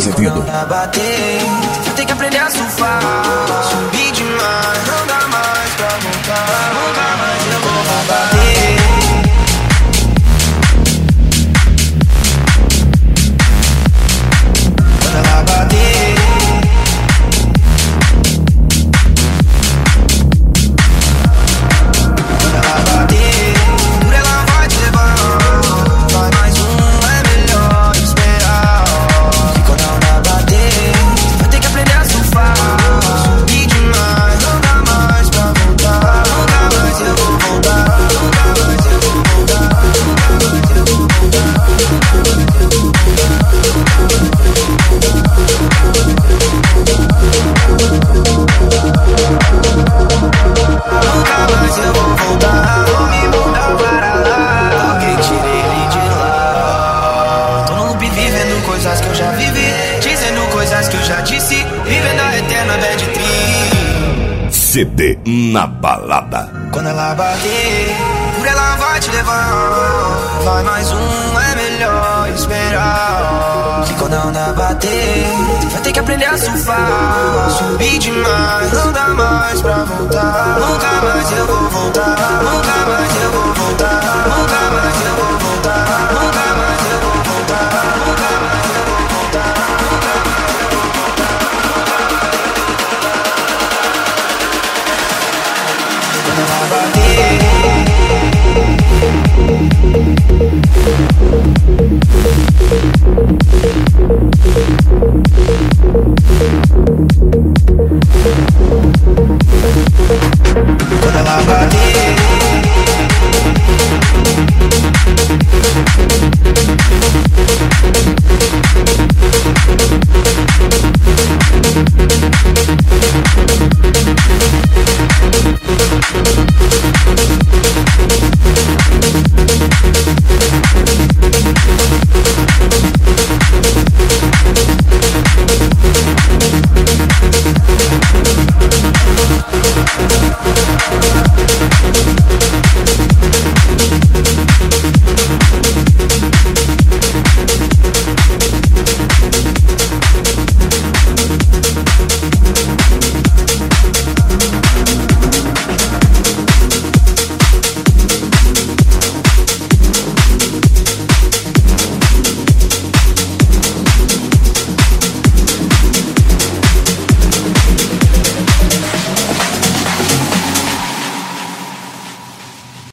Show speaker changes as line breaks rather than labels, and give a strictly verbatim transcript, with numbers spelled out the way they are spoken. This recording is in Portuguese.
Azevedo.
Tem que aprender a surfar, subir demais, não dá mais pra voltar. Nunca mais eu vou bater. Quando ela bater, quando ela bater, por ela vai te levar. Vai mais um, é melhor esperar. Que quando ela bater, vai ter que aprender a surfar, subir demais, não dá mais pra voltar. Nunca mais eu vou voltar, nunca mais eu vou voltar, nunca mais eu vou nunca mais eu vou voltar, vou me mudar para lá. Alguém tirei ele de lá. Tô no loop vivendo coisas que eu já vivi, dizendo coisas que eu já disse, vivendo a eterna bad trip.
C D na balada.
Quando ela bater, por ela vai te levar. Vai mais um, é melhor esperar. Que quando a onda bater, vai ter que aprender a surfar, subir demais, não dá mais pra voltar. Nunca mais eu vou voltar, nunca